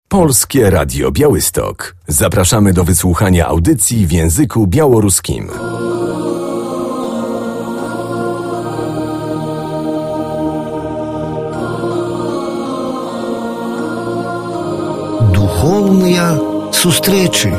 Polskie Radio Białystok. Zapraszamy do wysłuchania audycji w języku białoruskim. Духовные встречи.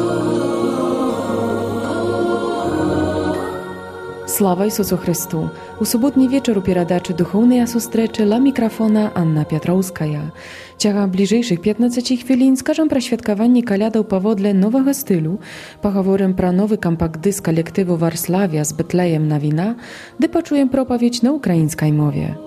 Слава Ісусу Христу! У суботний вечір у передачі «Духовные зустрічі» ла мікрофона Анна Пятроўская. Цягам бліжэйшых 15 хвілін скажам пра святкаванне калядаў паводле новага стылю, пагаворым пра новы кампакт-дыск калектыву «Варславія» з Бетлеем Навіна, ды пачуем пропаведь на украінскай мове.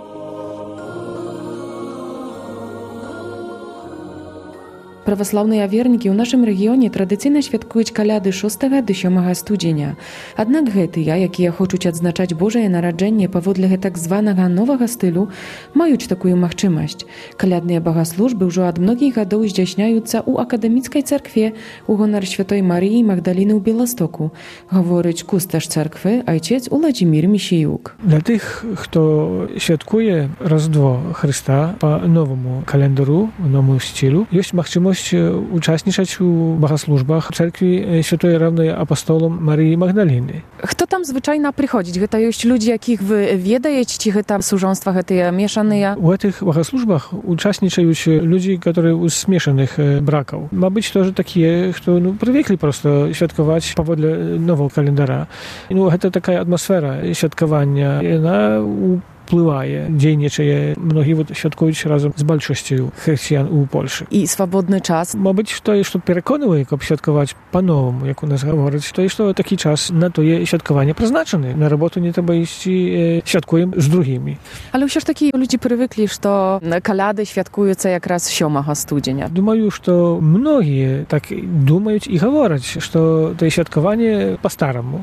Праваслаўныя вернікі ў нашым рэгіёне традыцыйна святкуюць каляды 6 до 7 студзеня. Аднак гэтыя, якія хочуць адзначаць Божае нараджэнне паводле гэтак званага новага стылю, маюць такую магчымасць. Калядныя багаслужбы ўжо ад многіх гадоў здзяйсняюцца ў акадэміцкай царкве ў гонар Святой Марыі Магдаліны ў Беластоку, гаворыць кусташ царквы айцец Уладзімір Місіюк. Для тых, хто святкуе Раздво Христа па новому календару, новому стилю, ёсць магчымасць учаснічаць у багаслужбах церкві Святой Равної апостолам Марыі Магдаліны. Хто там звычайна прыходзіць? Гэта ёсць людзі, якіх вы ведаеце, ці гэта сужонства гэтыя мешаныя? У гэтых багаслужбах учаснічаюць людзі, которые у смешаных бракаў. Мабыць, тоже такія, хто прывыклі просто святкаваць паводле нового календара. Гэта такая атмасфера святкавання. Яна впливає, дзейнічае. Многі святкуюць разом з большасцю хрысціян у Польшы. І свабодны час? Мабыць, тое, што пераконвае, каб святкаваць па-новаму, як у нас гавораць, тое, што такі час на тое святкаванне прызначаны. На работу не трэба ісці, святкуем з другімі. Але ўсё ж такі людзі прывыклі, што каляды святкуюцца якраз 7 студзеня. Думаю, што многія так думаюць і гавораць, што тое святкаванне па-стараму.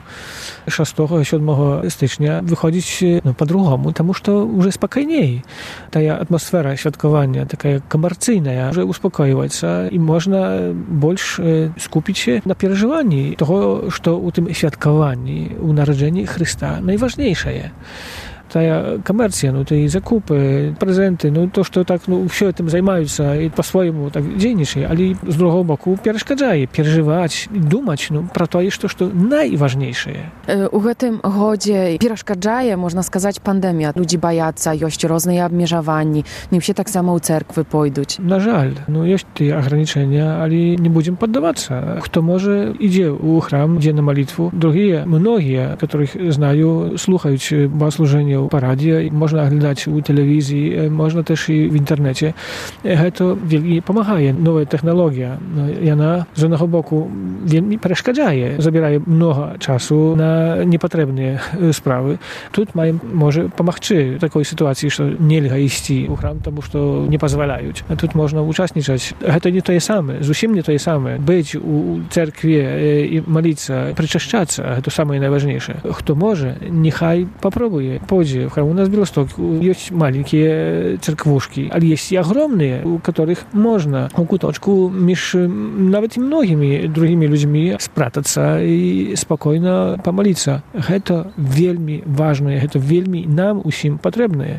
6-7 стычня выходзіць па-другому, таму што уже спакайней. Тая атмасфера святкавання, такая камерцыйная, уже успокоиваецца, і можна больш скупіць на перажыванні того, што ў тым святкаванні, у нараджэнні Христа найважнейшае. Тая камерцыя, тыя закупы, прэзенты, то, што так, ўсё этим займаюцца і па-свойму так дзейнічае, але з другого боку перашкаджае перажываць, думаць пра тое, што найважнейшае. У гэтым годзе перашкаджае, можна сказаць, пандэмія. Людзі баяцца, ёсць розныя абмежаванні, не ўсе таксама ў церквы пойдуць. На жаль, ёсць тыя агранічэння, але не будзем паддавацца. Хто можа, ідзе ў храм, ідзе на малітву. Другія, многія, которых знаю, слухаюць богослужэння па радіо, можна аглядаць у тэлевізіі, можна тэж і в інтэрнэце. Гэта вельмі памагае. Новая тэхналогія. Яна, з одного боку, вельмі перашкаджае, забірае много часу на непатрэбныя справы. Тут можа памагчы такой сітуацыі, што нельга ісці ў храм, таму што не пазваляюць. А тут можна учаснічаць. Гэта не тое самае, зусім не тое самае. Быць у церкве і маліцца, прычашчацца, гэта самае найважнейшае. Хто можа, нехай папробуе. Пойдзе в храм. У нас в Белостоке есть маленькие церквушки, але есть и огромные, у которых можно у куточку між нават многими другими людьми спрятаться и спокойно помолиться. Это вельми важное, это вельми нам усім потребное.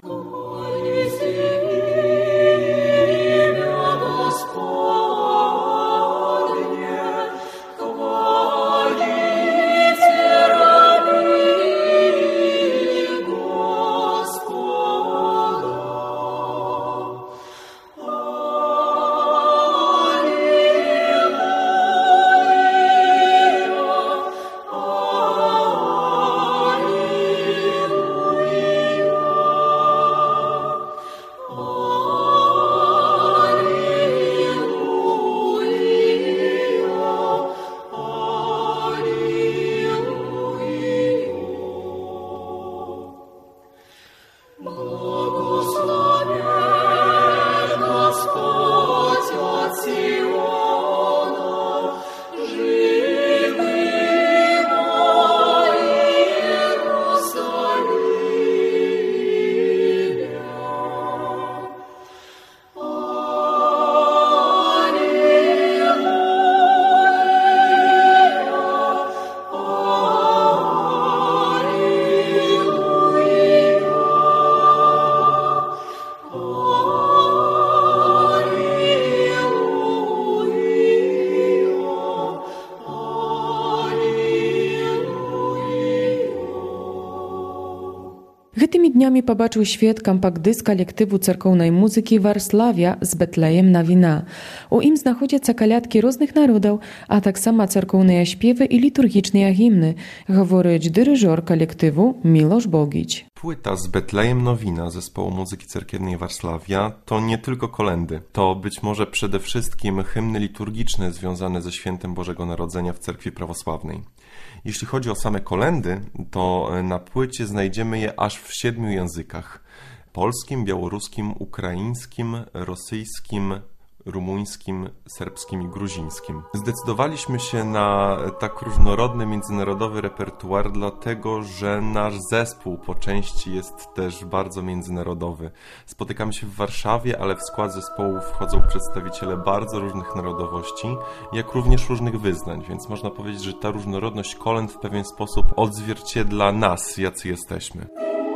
dniami pobaczył świat kompakt-dysk kolektywu cerkownej muzyki Warszawia z Betlejem na wina. U im znachodzą kolядki różnych narodów, a tak samo cerkowne śpiewy i liturgiczne hymny, mówi dyryżor kolektywu Miloš Bogić. Płyta z Betlejem Nowina zespołu muzyki cerkiewnej Warszawia to nie tylko kolędy. To być może przede wszystkim hymny liturgiczne związane ze świętem Bożego Narodzenia w cerkwi prawosławnej. Jeśli chodzi o same kolędy, to na płycie znajdziemy je aż w 7 językach. Polskim, białoruskim, ukraińskim, rosyjskim, rumuńskim, serbskim i gruzińskim. Zdecydowaliśmy się na tak różnorodny międzynarodowy repertuar, dlatego że nasz zespół po części jest też bardzo międzynarodowy. Spotykamy się w Warszawie, ale w skład zespołu wchodzą przedstawiciele bardzo różnych narodowości, jak również różnych wyznań, więc można powiedzieć, że ta różnorodność kolęd w pewien sposób odzwierciedla nas, jacy jesteśmy.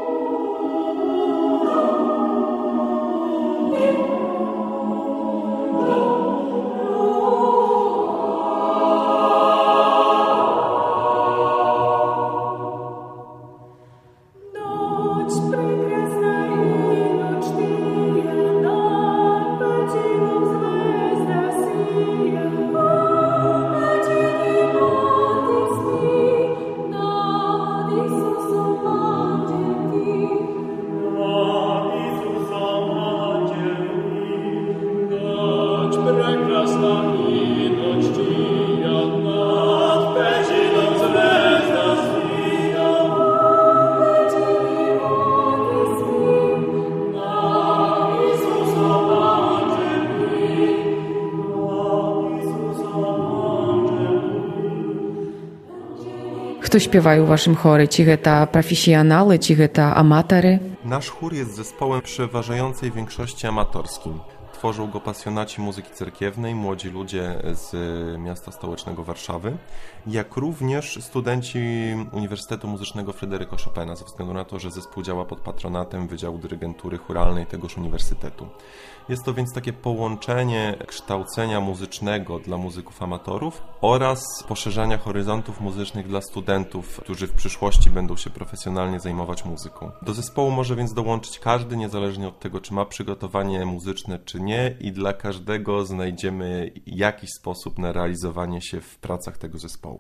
Kto śpiewają w waszym chorze? Czy to profesjonale, czy to amatory? Nasz chór jest zespołem w przeważającej większości amatorskim. Tworzą go pasjonaci muzyki cerkiewnej, młodzi ludzie z miasta stołecznego Warszawy, jak również studenci Uniwersytetu Muzycznego Fryderyka Chopina, ze względu na to, że zespół działa pod patronatem Wydziału Dyrygentury Chóralnej tegoż uniwersytetu. Jest to więc takie połączenie kształcenia muzycznego dla muzyków amatorów oraz poszerzania horyzontów muzycznych dla studentów, którzy w przyszłości będą się profesjonalnie zajmować muzyką. Do zespołu może więc dołączyć każdy, niezależnie od tego, czy ma przygotowanie muzyczne, czy nie, i dla każdego znajdziemy jakiś sposób na realizowanie się w pracach tego zespołu.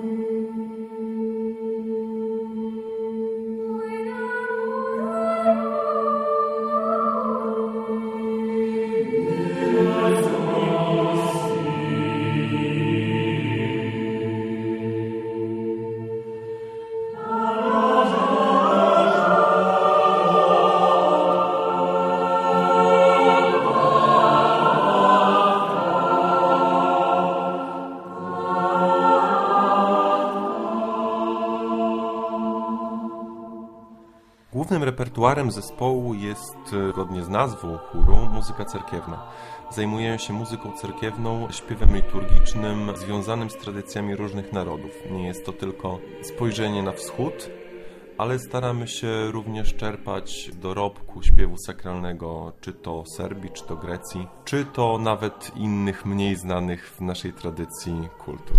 Głównym repertuarem zespołu jest, zgodnie z nazwą chóru, muzyka cerkiewna. Zajmują się muzyką cerkiewną, śpiewem liturgicznym, związanym z tradycjami różnych narodów. Nie jest to tylko spojrzenie na wschód, ale staramy się również czerpać dorobku śpiewu sakralnego, czy to Serbii, czy to Grecji, czy to nawet innych, mniej znanych w naszej tradycji kultur.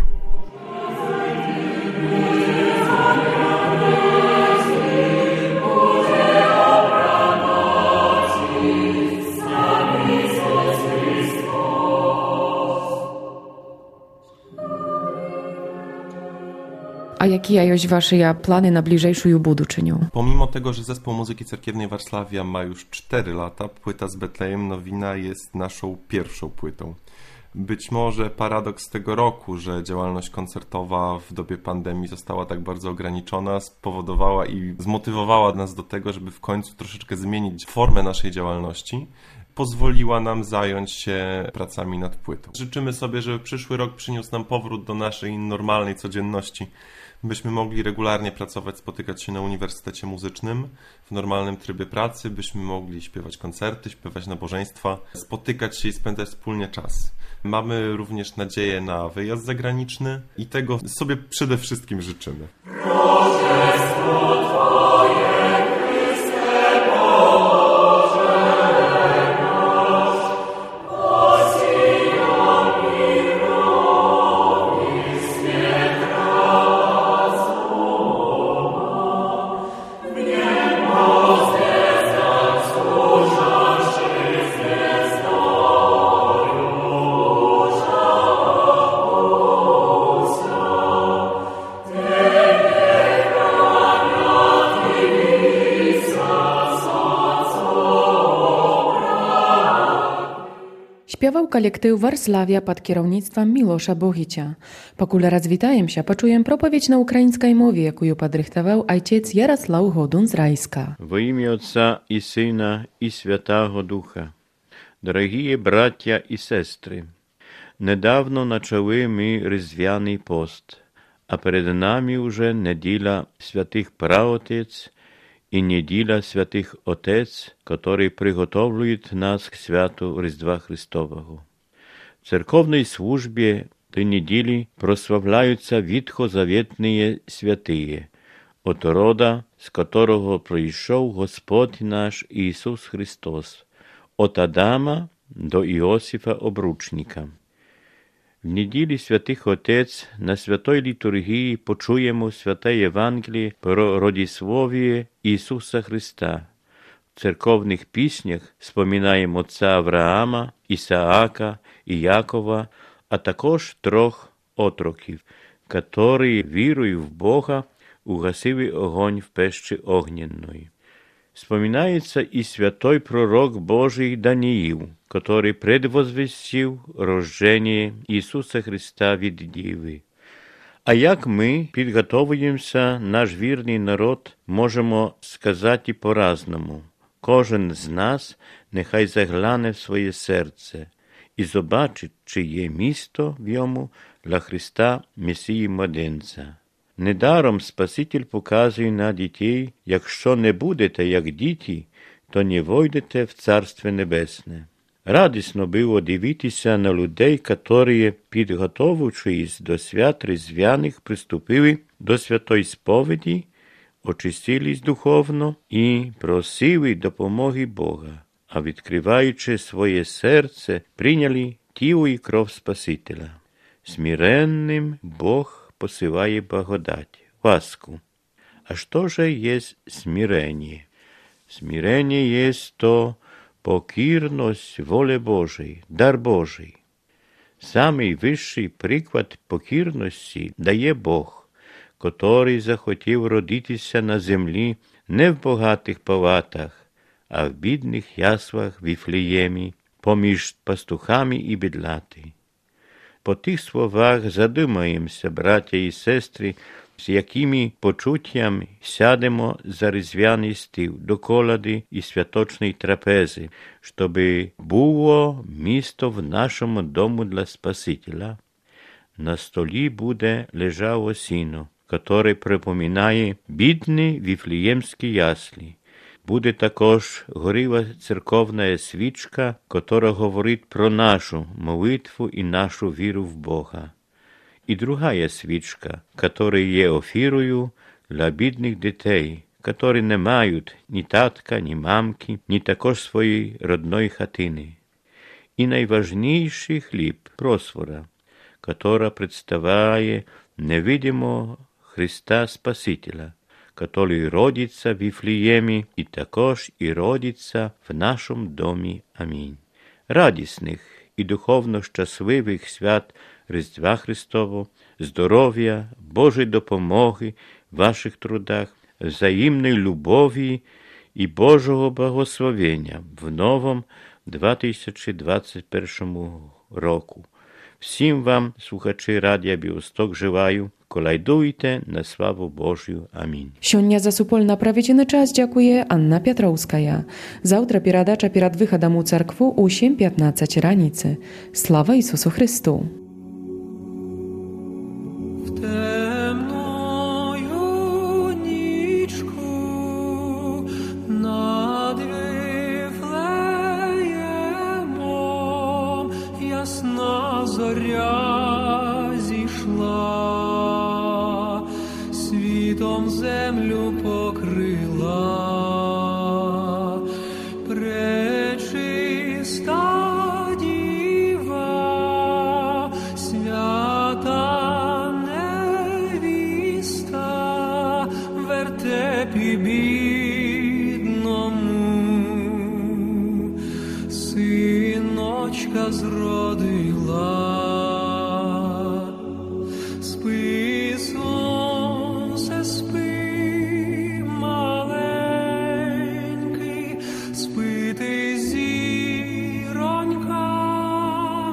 A jakie są wasze plany na bliżejszą buduczynię? Pomimo tego, że zespół muzyki cerkiewnej Warszawia ma już 4 lata, płyta z Betlejem Nowina jest naszą pierwszą płytą. Być może paradoks tego roku, że działalność koncertowa w dobie pandemii została tak bardzo ograniczona, spowodowała i zmotywowała nas do tego, żeby w końcu troszeczkę zmienić formę naszej działalności. Pozwoliła nam zająć się pracami nad płytą. Życzymy sobie, żeby przyszły rok przyniósł nam powrót do naszej normalnej codzienności, byśmy mogli regularnie pracować, spotykać się na Uniwersytecie Muzycznym w normalnym trybie pracy, byśmy mogli śpiewać koncerty, śpiewać nabożeństwa, spotykać się i spędzać wspólnie czas. Mamy również nadzieję na wyjazd zagraniczny i tego sobie przede wszystkim życzymy. Amen. колектив Варславia під керівництвом Мілоша Богича. Покуль розвітаємося, почуємо проповідь на українській мові, яку підрихтував отець Ярослав Годун з Райська. Во ім'я Отця і Сина і Святого Духа. Дорогі браття і сестри, недавно почали ми Різдвяний пост, а перед нами уже неділя святих праотець і неділя святих отець, які приготовлюють нас к святу Різдва Христового. В церковній службі ті неділі прославляються ветхозаветні святії, от рода, з которого прийшов Господь наш Ісус Христос, от Адама до Іосифа Обручника. В неділі святих отець на святої літургії почуємо святе Євангеліє про родіслов'я Ісуса Христа. В церковних піснях споминаємо отця Авраама, Ісаака і Якова, а також трьох отроків, які, вірою в Бога, угасили огонь в пещі огненної. Вспоминається і святой пророк Божий Даниїл, который предвозвестил рождение Ісуса Христа від Діви. А як ми підготовуємося, наш вірний народ, можемо сказати по-разному. Кожен з нас нехай загляне в своє серце і побачить, чи є місто в йому для Христа Месії Младенця. Недаром Спаситель показує на дітей, якщо не будете як діти, то не войдете в Царство Небесне. Радісно було дивитися на людей, які, підготовуючись до свят різдвяних, приступили до святої сповіді, очистились духовно і просили допомоги Бога, а відкриваючи своє серце, прийняли тіло і кров Спасителя. Смиренним Бог посилає благодать, ласку. А що же є смирення? Смирення є то покірність волі Божій, дар Божий. Самий вищий приклад покірності дає Бог, котрий захотів родитися на землі не в багатих палатах, а в бідних яслах в Віфлеємі, поміж пастухами і бідляти. По тих словах задумаємося, браття і сестри, з якими почуттями сядемо за різдвяний стіл до коляди і святочної трапези, щоби було місто в нашому дому для Спасителя. На столі буде лежало сіно, котре припоминає бідні віфлеємські яслі. Буде також горіла церковна свічка, котра говорить про нашу молитву і нашу віру в Бога. І друга свічка, котра є офірою для бідних дітей, які не мають ні татка, ні мамки, ні також своєї родної хатини. І найважніший хліб – просфора, котра представляє невидимого Христа Спасителя, который родиться в Віфлеємі і також і родиться в нашому домі. Амінь. Радісних і духовно щасливих свят Різдва Христового, здоров'я, Божої допомоги в ваших трудах, взаємної любові і Божого благословення в новому 2021 року. Всім вам, слухачі Радія Біосток, желаю, колайдуйте на славу Божию. Амінь. Сьогодні за супольна праведзіны час дякує Анна Пятроўская. Завтра перадача перед виходом у церкву у 7:15 раніці. Слава Ісусу Христу! Ясна зоря зійшла, світом землю покрила, пречиста діва, свята невіста, в вертепі бідному, синочка зродила. Спи, сонце, спи, маленький, спи ти, зіронька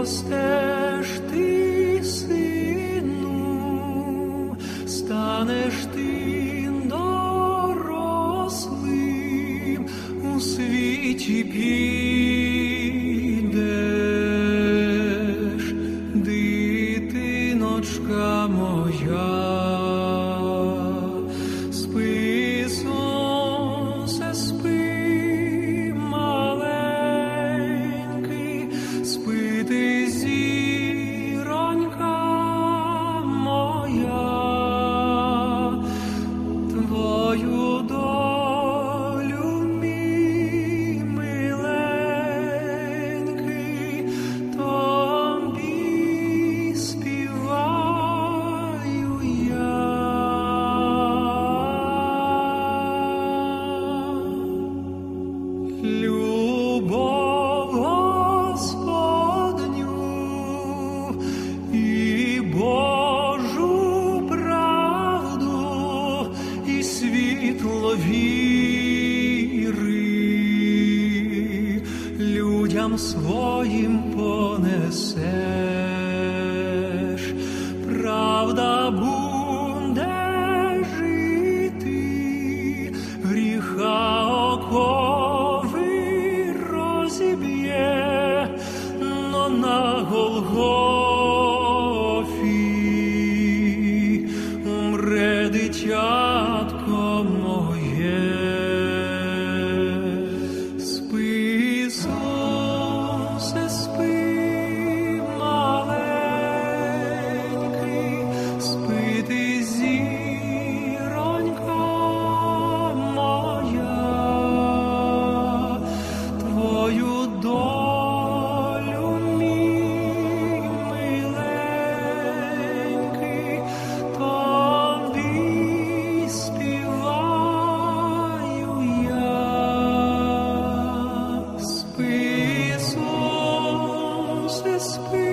підростеш ти, сину, станеш ти дорослим, у світі підеш, дитиночка моя. Спи, сонце, спи, маленький, спи ти, зіронька моя, твою долю, мій миленький, тобі співаю я. Любов Господню і Божу правду, і світло віри людям своїм понесеш. Правда буде жити, гріха окови розіб'є, но на Голгофі умре дитятко моє. Спи, сонце, спи, маленький, спи ти, зіронька моя, твою долю, мій миленький, тобі співаю я. Спи, сонце, спи,